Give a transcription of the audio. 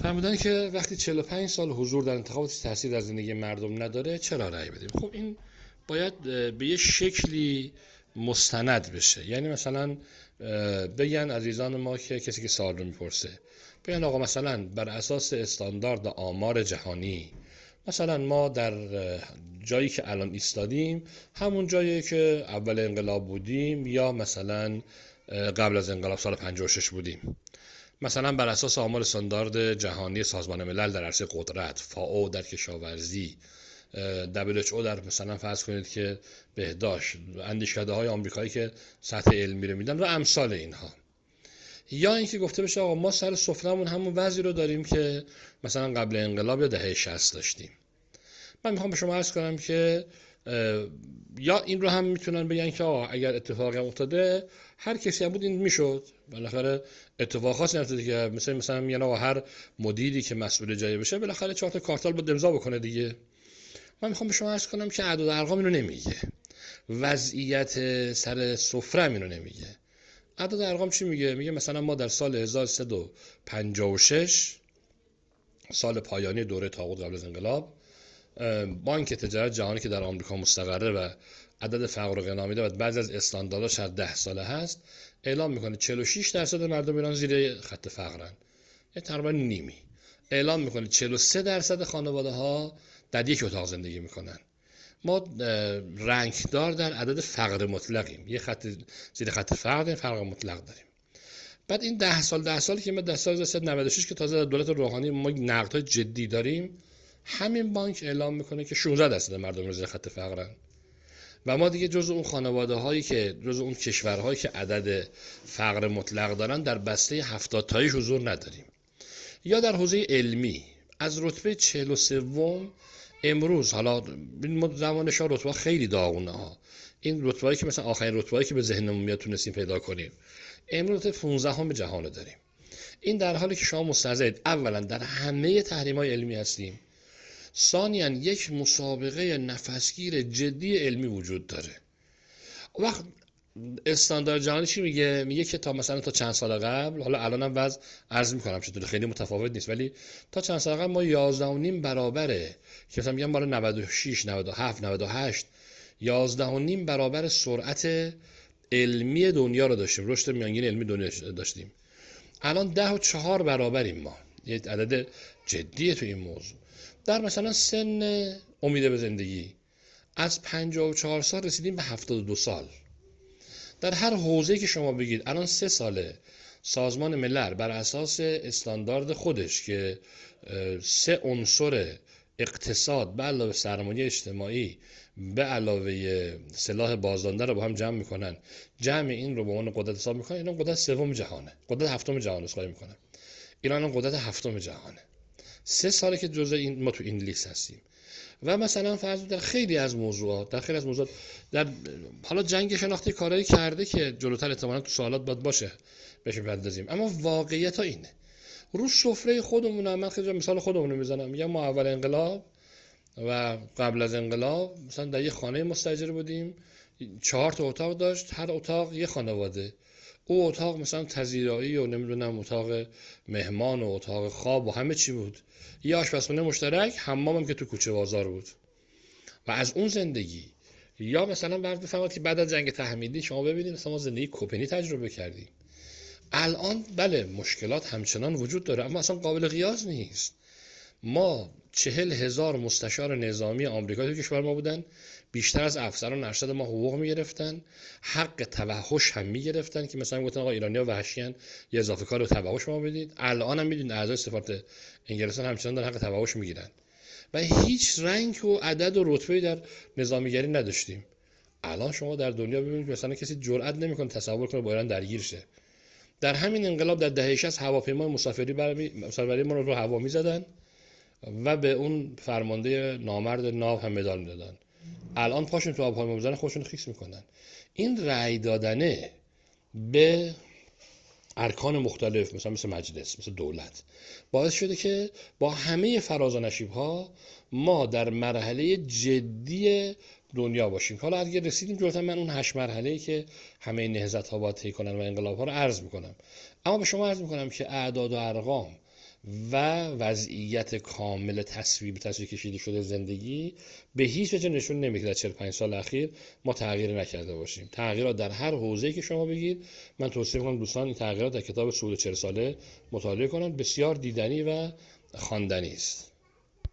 فرمودن که وقتی 45 سال حضور در انتخابات تاثیر در زندگی مردم نداره چرا رأی بدیم؟ خب این باید به یه شکلی مستند بشه. یعنی مثلا بگن عزیزان ما که کسی که سوال رو میپرسه بگن آقا مثلا بر اساس استاندارد آمار جهانی مثلا ما در جایی که الان ایستادیم همون جایی که اول انقلاب بودیم یا مثلا قبل از انقلاب سال 56 بودیم. مثلا بر اساس آمار استاندارد جهانی سازمان ملل در عرصه قدرت، فائو در کشاورزی، WHO در مثلا فرض کنید که بهداشت، اندیشکده‌های آمریکایی که سطح علمی رو میدن و امثال اینها. یا اینکه گفته بشه آقا ما سر سفره‌مون همون وضعی رو داریم که مثلا قبل انقلاب یا دهه 60 داشتیم. من میخوام به شما عرض کنم که یا این رو هم میتونن بگن که آقا اگر اتفاقی افتاده هر کسی هم بود این میشد، بالاخره اتفاق خاصی نیفتاده که مثلا میگن آقا هر مدیری که مسئول جایی بشه بالاخره 4 تا کارتال باید امضا بکنه دیگه. من میخوام به شما عرض کنم که اعداد و ارقام اینو نمیگه، وضعیت سر سفره اینو نمیگه. اعداد و ارقام چی میگه؟ میگه مثلا ما در سال 1356 سال پایانی دوره طاغوت قبل از انقلاب، بانک تجارت جهانی که در آمریکا مستقره و عدد فقر و غنا میده و بعضی از استاندارداش هر 10 ساله هست، اعلام میکنه 46% مردم ایران زیر خط فقرن، یعنی تقریبا نیمی. اعلام میکنه 43% خانواده ها در یک اتاق زندگی میکنن. ما رنگدار در عدد فقر مطلقیم، یه خط زیر خط فقر، فقر مطلق داریم. بعد این 10 سالی که ما در سال 1996 که تازه دولت روحانی ما نقدهای جدی داریم، همین بانک اعلام میکنه که 16% مردم زیر خط فقرن و ما دیگه جزو اون خانواده هایی که جزو اون کشورهایی که عدد فقر مطلق دارن در بسته 70 تایی حضور نداریم. یا در حوزه علمی از رتبه 43 امروز، حالا زمان شاه رتبه خیلی داغونه ها، این رتبه‌ای که مثلا آخرین رتبه‌ای که به ذهنمون میاد تونستیم پیدا کنیم، امروز رتبه 15 جهان داریم. این در حالی که شما مستعد اولا در همه تحریم‌های علمی هستیم، ثانیاً یک مسابقه نفسگیر جدی علمی وجود داره. وقت استاندارد جهانی چی میگه؟ میگه که تا مثلا تا چند سال قبل، حالا الانم وضع عرض میکنم چطور خیلی متفاوت نیست، ولی تا چند سال قبل ما 11.5 برابره که مثلا میگم بالا 96 97 98 11.5 برابر سرعت علمی دنیا رو داشتیم، رشد میانگین علمی دنیا داشتیم. الان 10.4 برابریم ما، یه عدد جدیه تو این موضوع. در مثلا سن امید به زندگی از 54 سال رسیدیم به 72 سال. در هر حوزه‌ای که شما بگید الان 3 ساله سازمان ملل بر اساس استاندارد خودش که 3 عنصر اقتصاد به علاوه سرمایه اجتماعی به علاوه سلاح بازدارنده رو با هم جمع میکنن، جمع این رو به عنوان قدرت حساب میکنن. اینا قدرت سوم جهانه، قدرت هفتم جهانه اسخای میکنن. ایران قدرت هفتم جهانه. 3 ساله که جزء این ما تو این لیست هستیم. و مثلا فرض در خیلی از موضوعات در حالا جنگ شناختی کارایی کرده که جلوتر احتمالاً تو سوالات باید باشه بهش بپردازیم، اما واقعیت ها اینه. رو سفره خودمون، من خیلی مثال خودمون رو میزنم، میگم ما اول انقلاب و قبل از انقلاب مثلا در یه خانه مستاجر بودیم، 4 تا اتاق داشت، هر اتاق یه خانواده. او اتاق مثلا پذیرایی و نمیدونم اتاق مهمان و اتاق خواب و همه چی بود. یه آشپزخونه مشترک، حمام هم که تو کوچه بازار بود. و از اون زندگی، یا مثلا فرض بفرمایید که بعد از جنگ تحمیلی شما ببینید مثلا ما زندگی کوپنی تجربه کردیم. الان بله مشکلات همچنان وجود داره، اما اصلا قابل قیاس نیست. ما 40,000 مستشار نظامی آمریکا تو کشور ما بودن، بیشتر از افسران ارشد ما حقوق میگرفتن، حق توحش هم میگرفتن که مثلا گفتن آقا ایرانی‌ها وحشیان، یه اضافه کار رو توحش ما بدید. الان هم میدونید اعضای سفارت انگلستان همچنان دارن حق توحش میگیرن و هیچ رنگ و عدد و رتبه‌ای در نظامیگری نداشتیم. الان شما در دنیا ببینید مثلا کسی جرئت نمیکنه تصور کنه با ایران درگیر شه. در همین انقلاب در دهه 60 هواپیمای مسافربری ما رو هوا میزدن و به اون فرمانده نامرد ناو هم مدال میدادن. الان پاشون تو آبهای میزنن، خودشون خیس میکنن. این رأی دادنه به ارکان مختلف مثل مجلس، مثل دولت، باعث شده که با همه فراز و نشیب‌ها ما در مرحله جدی دنیا باشیم. حالا اگه رسیدیم جلوتر من اون 8 مرحله‌ای که همه نهضت‌ها باید طی کنن و انقلاب‌ها رو عرض میکنم. اما به شما عرض میکنم که اعداد و ارقام و وضعیت کامل تصویر کشیده شده زندگی به هیچ وجه نشون نمیده در 45 سال اخیر ما تغییر نکرده باشیم. تغییرات در هر حوزه‌ای که شما بگید، من توصیه می‌کنم دوستان این تغییرات در کتاب صعود 40 ساله مطالعه کنند، بسیار دیدنی و خواندنی است.